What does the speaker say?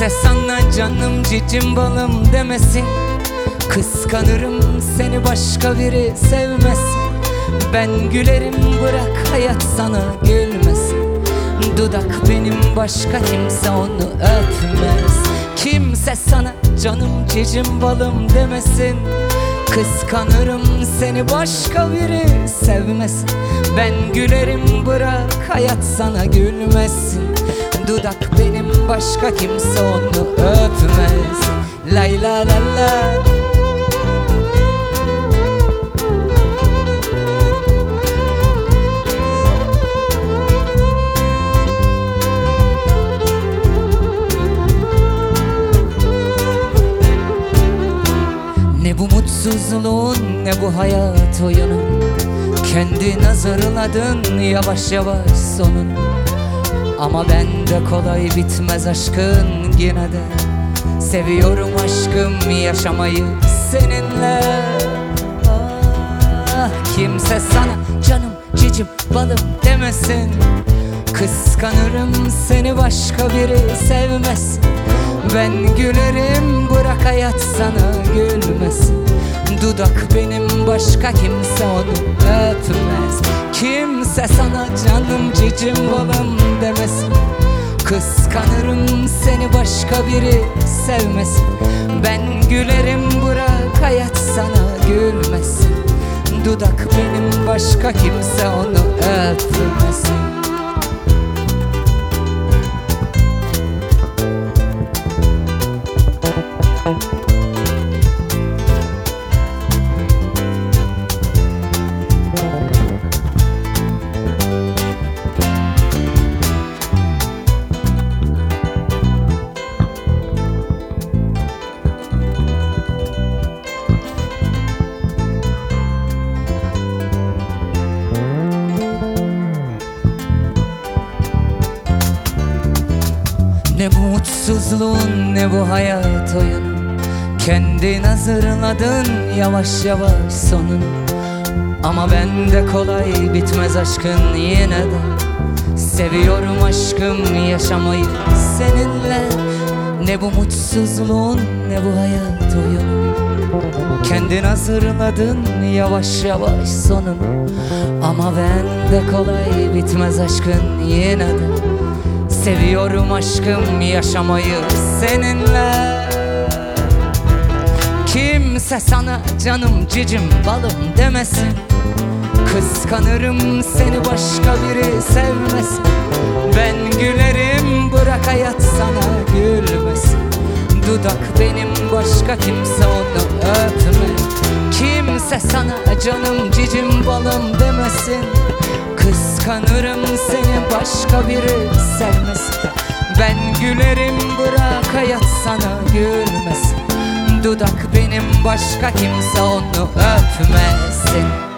Kimse sana canım cicim balım demesin. Kıskanırım seni başka biri sevmesin. Ben gülerim bırak hayat sana gülmesin. Dudak benim başka kimse onu öpmez. Kimse sana canım cicim balım demesin. Kıskanırım seni başka biri sevmesin. Ben gülerim bırak hayat sana gülmesin. Dudak benim başka kimse onu öpmez. Lay la la la. Ne bu mutsuzluğun ne bu hayat oyunu. Kendin hazırladın yavaş yavaş sonun. Ama bende kolay bitmez aşkın yine de. Seviyorum aşkım yaşamayı seninle. Ah, kimse sana canım cicim balım demesin. Kıskanırım seni başka biri sevmesin. Ben gülerim bırak hayat sana gülmesin. Dudak benim başka kimse onu öpmez. Kimse sana canım cicim balım demesin. Kıskanırım seni başka biri sevmesin. Ben gülerim bırak hayat sana gülmesin. Dudak benim başka kimse onu öpmesin. Ne bu mutsuzluğun ne bu hayat oyunu. Kendin hazırladın yavaş yavaş sonunu. Ama bende kolay bitmez aşkın yine de. Seviyorum aşkım yaşamayı seninle. Ne bu mutsuzluğun ne bu hayat oyunu. Kendin hazırladın yavaş yavaş sonunu. Ama bende kolay bitmez aşkın yine de. Seviyorum aşkım yaşamayı seninle. Kimse sana canım cicim balım demesin. Kıskanırım seni başka biri sevmesin. Ben gülerim bırak hayat sana gülmesin. Dudak benim başka kimse onu öpmez. Kimse sana canım cicim balım demesin. Kıskanırım seni başka biri sevmesin. Ben gülerim bırak hayat sana gülmesin. Dudak benim başka kimse onu öpmesin.